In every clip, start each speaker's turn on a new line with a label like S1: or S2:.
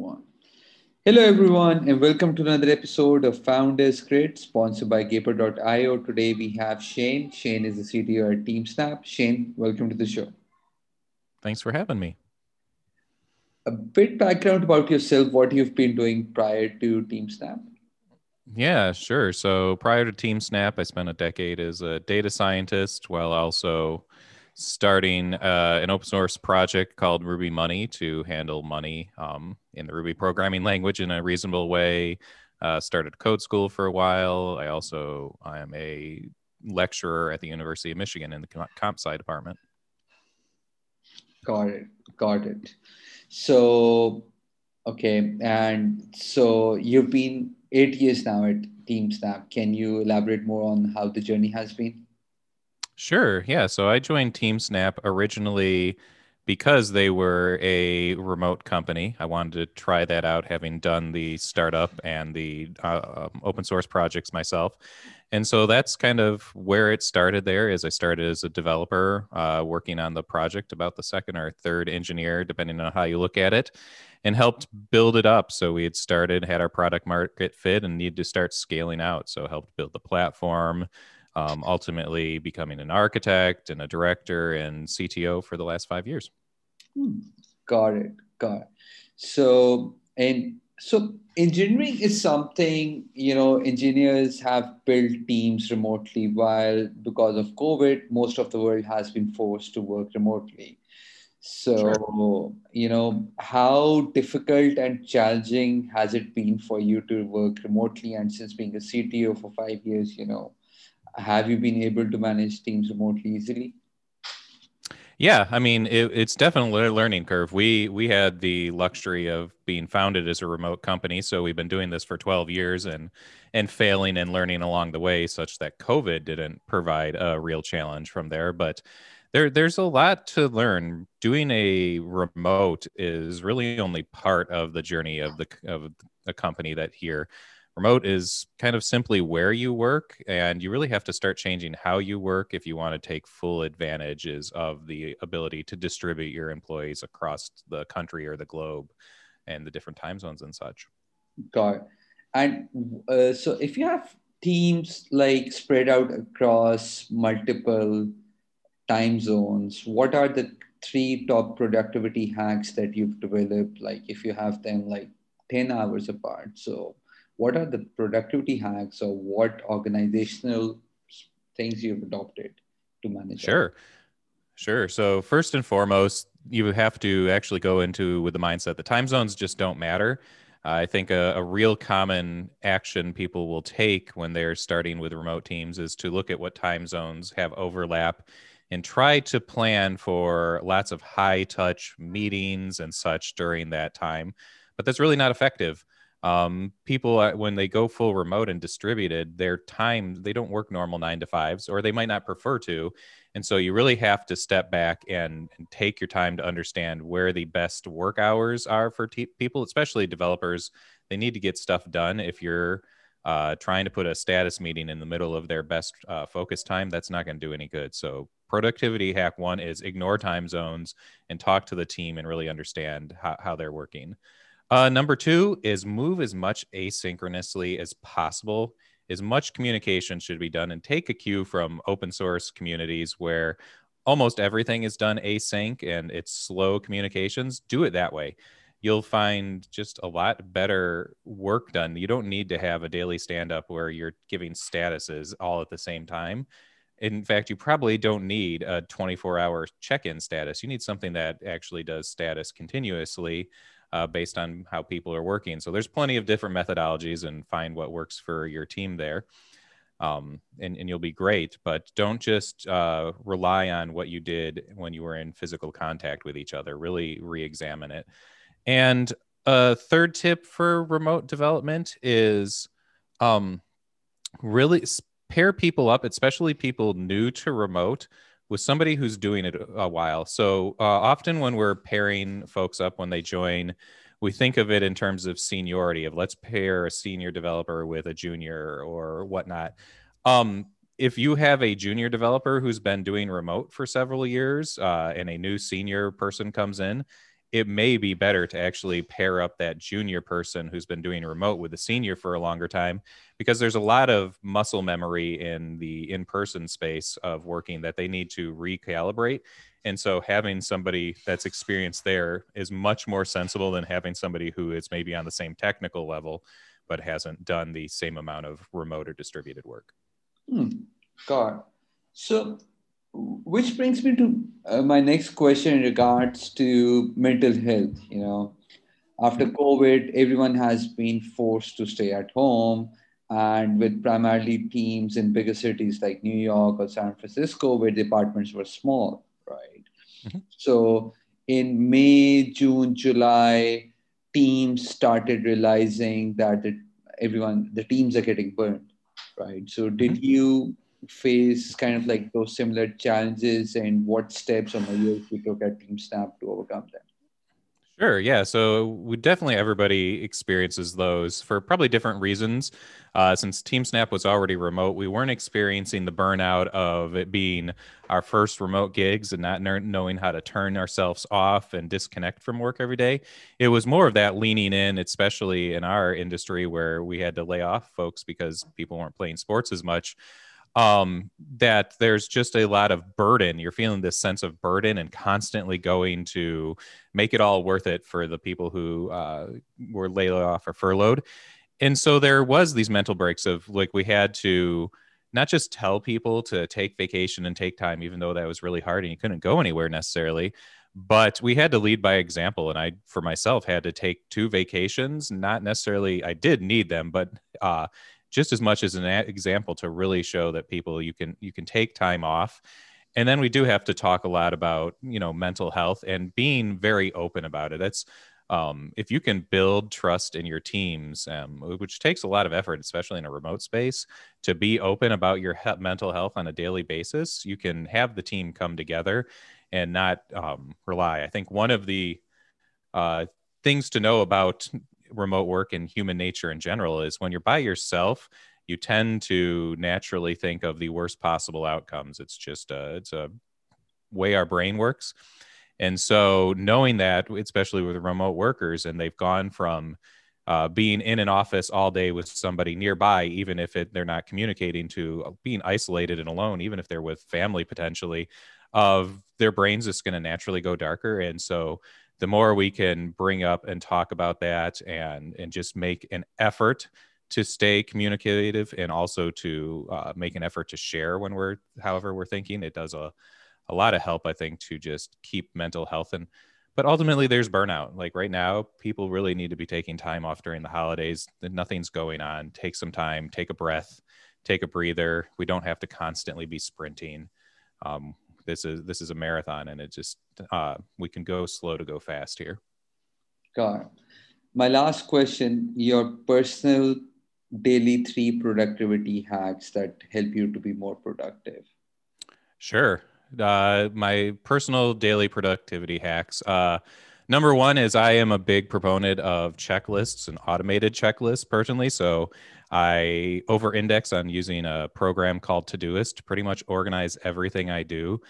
S1: One. Hello, everyone, and welcome to another episode of Founders Grid, sponsored by Gaper.io. Today we have Shane. Shane is the CTO at TeamSnap. Shane, welcome to the show.
S2: Thanks for having me.
S1: A bit background about yourself, what you've been doing prior to TeamSnap.
S2: Yeah, sure. So prior to TeamSnap, I spent a decade as a data scientist while also starting an open source project called Ruby Money to handle money in the Ruby programming language in a reasonable way. Started code school for a while. I am a lecturer at the University of Michigan in the comp sci department.
S1: Got it. Got it. So, okay. And so you've been 8 years now at TeamSnap. Can you elaborate more on how the journey has been?
S2: Sure. Yeah. So I joined TeamSnap originally because they were a remote company. I wanted to try that out, having done the startup and the open source projects myself. And so that's kind of where it started there. Is I started as a developer working on the project, about the second or third engineer, depending on how you look at it, and helped build it up. So we had our product market fit and needed to start scaling out. So helped build the platform, ultimately becoming an architect and a director and CTO for the last 5 years.
S1: Hmm. Got it. Got it. So engineering is something, engineers have built teams remotely while because of COVID, most of the world has been forced to work remotely.
S2: Sure.
S1: So, how difficult and challenging has it been for you to work remotely? And since being a CTO for 5 years, have you been able to manage teams remotely easily?
S2: Yeah, I mean, it's definitely a learning curve. We had the luxury of being founded as a remote company, so we've been doing this for 12 years and failing and learning along the way, such that COVID didn't provide a real challenge from there. But there's a lot to learn. Doing a remote is really only part of the journey of a company that here. Remote is kind of simply where you work, and you really have to start changing how you work if you want to take full advantages of the ability to distribute your employees across the country or the globe and the different time zones and such.
S1: Got it. And so if you have teams like spread out across multiple time zones, what are the three top productivity hacks that you've developed? Like if you have them like 10 hours apart. So what are the productivity hacks or what organizational things you've adopted to manage all?
S2: Sure. Sure. So first and foremost, you have to actually go into with the mindset that time zones just don't matter. I think a real common action people will take when they're starting with remote teams is to look at what time zones have overlap and try to plan for lots of high touch meetings and such during that time. But that's really not effective. People, when they go full remote and distributed, their time, they don't work normal 9 to 5s, or they might not prefer to, and so you really have to step back and take your time to understand where the best work hours are for people, especially developers. They need to get stuff done. If you're trying to put a status meeting in the middle of their best focus time, that's not going to do any good. So, productivity hack one is ignore time zones and talk to the team and really understand how they're working. Number two is move as much asynchronously as possible. As much communication should be done, and take a cue from open source communities where almost everything is done async and it's slow communications. Do it that way. You'll find just a lot better work done. You don't need to have a daily stand up where you're giving statuses all at the same time. In fact, you probably don't need a 24-hour check-in status. You need something that actually does status continuously, based on how people are working. So there's plenty of different methodologies, and find what works for your team there. And you'll be great, but don't just rely on what you did when you were in physical contact with each other. Really re-examine it. And a third tip for remote development is um, really pair people up, especially people new to remote, with somebody who's doing it a while. So often when we're pairing folks up when they join, we think of it in terms of seniority, of let's pair a senior developer with a junior or whatnot. If you have a junior developer who's been doing remote for several years, and a new senior person comes in, it may be better to actually pair up that junior person who's been doing remote with the senior for a longer time, because there's a lot of muscle memory in the in-person space of working that they need to recalibrate. And so having somebody that's experienced there is much more sensible than having somebody who is maybe on the same technical level, but hasn't done the same amount of remote or distributed work.
S1: God. So, which brings me to my next question in regards to mental health. After
S2: Mhm.
S1: COVID, everyone has been forced to stay at home, and with primarily teams in bigger cities like New York or San Francisco, where departments were small, right?
S2: Mhm.
S1: So, in May, June, July, teams started realizing that the teams are getting burned, right? So, did
S2: Mhm.
S1: you face kind of like those similar challenges, and what steps or measures you took at Team Snap to overcome them?
S2: Sure. Yeah. So we definitely everybody experiences those for probably different reasons. Since TeamSnap was already remote, we weren't experiencing the burnout of it being our first remote gigs and not knowing how to turn ourselves off and disconnect from work every day. It was more of that leaning in, especially in our industry where we had to lay off folks because people weren't playing sports as much, that there's just a lot of burden. You're feeling this sense of burden and constantly going to make it all worth it for the people who were laid off or furloughed. And so there was these mental breaks of like we had to not just tell people to take vacation and take time, even though that was really hard and you couldn't go anywhere necessarily, but we had to lead by example. And I, for myself, had to take 2 vacations. Not necessarily, I did need them, but just as much as an example to really show that people you can take time off. And then we do have to talk a lot about mental health and being very open about it. That's if you can build trust in your teams, which takes a lot of effort, especially in a remote space, to be open about your mental health on a daily basis, you can have the team come together and not rely. I think one of the uh, things to know about remote work and human nature in general is when you're by yourself, you tend to naturally think of the worst possible outcomes. It's a way our brain works. And so knowing that, especially with remote workers, and they've gone from being in an office all day with somebody nearby, even if they're not communicating, to being isolated and alone, even if they're with family potentially, of their brains just going to naturally go darker. And so the more we can bring up and talk about that and just make an effort to stay communicative and also to make an effort to share when however we're thinking, it does a lot of help, I think, to just keep mental health. And but ultimately there's burnout. Like right now, people really need to be taking time off during the holidays. Nothing's going on. Take some time, take a breath, take a breather. We don't have to constantly be sprinting. This is a marathon, and it just we can go slow to go fast here.
S1: God. My last question, your personal daily 3 productivity hacks that help you to be more productive.
S2: Sure. My personal daily productivity hacks. Number one is I am a big proponent of checklists and automated checklists personally. So I over index on using a program called Todoist to pretty much organize everything I do.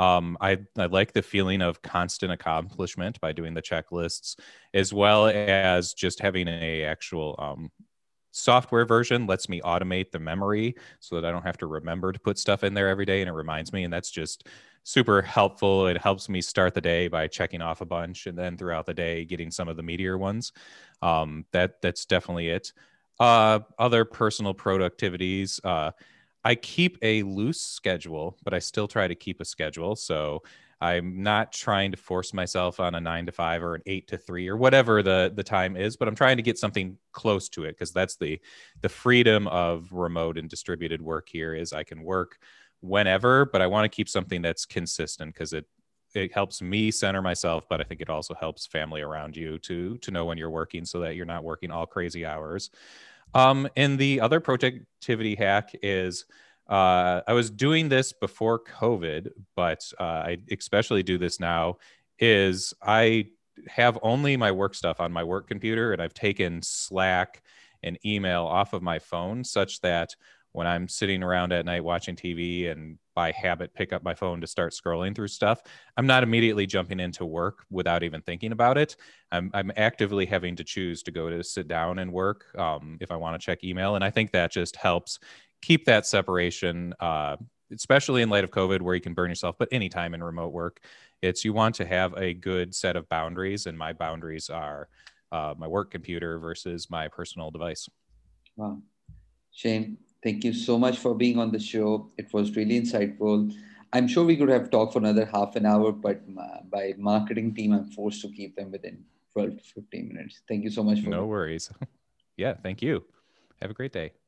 S2: I like the feeling of constant accomplishment by doing the checklists, as well as just having a actual software version lets me automate the memory so that I don't have to remember to put stuff in there every day, and it reminds me. And that's just super helpful. It helps me start the day by checking off a bunch, and then throughout the day getting some of the meatier ones. That's definitely it. Other personal productivities. I keep a loose schedule, but I still try to keep a schedule. So I'm not trying to force myself on a 9 to 5 or an 8 to 3 or whatever the time is, but I'm trying to get something close to it, because that's the freedom of remote and distributed work here is I can work whenever, but I want to keep something that's consistent because it helps me center myself, but I think it also helps family around you to know when you're working so that you're not working all crazy hours. And the other productivity hack is I was doing this before COVID, but I especially do this now. Is I have only my work stuff on my work computer, and I've taken Slack and email off of my phone such that when I'm sitting around at night watching TV and by habit pick up my phone to start scrolling through stuff, I'm not immediately jumping into work without even thinking about it. I'm actively having to choose to go to sit down and work if I want to check email. And I think that just helps keep that separation, especially in light of COVID, where you can burn yourself, but anytime in remote work, it's you want to have a good set of boundaries. And my boundaries are my work computer versus my personal device.
S1: Wow. Shane, thank you so much for being on the show. It was really insightful. I'm sure we could have talked for another half an hour, but by marketing team, I'm forced to keep them within 12 to 15 minutes. Thank you so much for
S2: No
S1: being.
S2: worries. Yeah, thank you. Have a great day.